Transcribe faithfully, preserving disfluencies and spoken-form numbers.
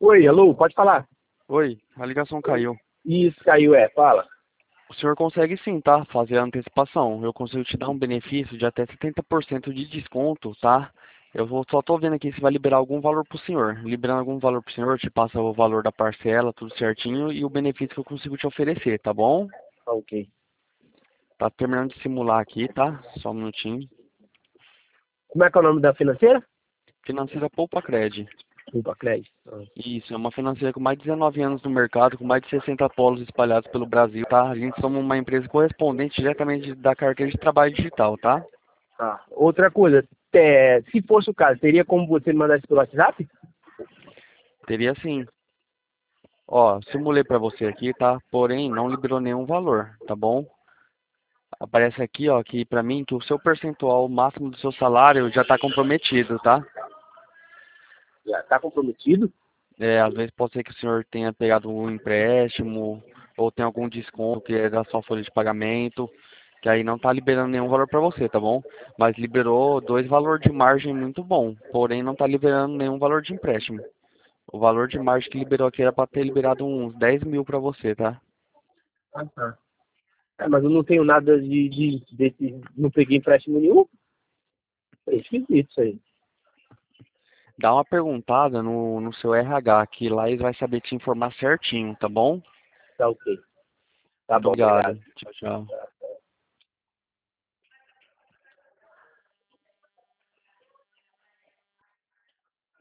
Oi, alô, pode falar. Oi, a ligação caiu. Isso, caiu, é, fala. O senhor consegue sim, tá? Fazer a antecipação. Eu consigo te dar um benefício de até setenta por cento de desconto, tá? Eu vou, só tô vendo aqui se vai liberar algum valor pro senhor. Liberando algum valor pro senhor, te passa o valor da parcela, tudo certinho, e o benefício que eu consigo te oferecer, tá bom? Ah, ok. Tá terminando de simular aqui, tá? Só um minutinho. Como é que é o nome da financeira? Financeira Poupa Cred. Opa, crédito. Ah, Isso, é uma financeira com mais de dezenove anos no mercado, com mais de sessenta polos espalhados pelo Brasil, tá? A gente somos uma empresa correspondente diretamente da carteira de trabalho digital, tá? tá. Outra coisa, é, se fosse o caso, teria como você me mandar isso pelo WhatsApp? Teria sim. Ó, simulei para você aqui, tá? Porém, não liberou nenhum valor, tá bom? Aparece aqui, ó, que para mim que o seu percentual máximo do seu salário já está comprometido, tá? Já está comprometido? É, às vezes pode ser que o senhor tenha pegado um empréstimo ou tem algum desconto que é da sua folha de pagamento, que aí não está liberando nenhum valor para você, tá bom? Mas liberou dois valores de margem muito bom, porém não está liberando nenhum valor de empréstimo. O valor de margem que liberou aqui era para ter liberado uns dez mil para você, tá? Ah, tá. É, mas eu não tenho nada de, de desse, não peguei empréstimo nenhum. É esquisito isso aí. Dá uma perguntada no, no seu R H, que lá eles vão saber te informar certinho, tá bom? Tá ok. Tá Muito bom, obrigado. obrigado. Tchau, tchau.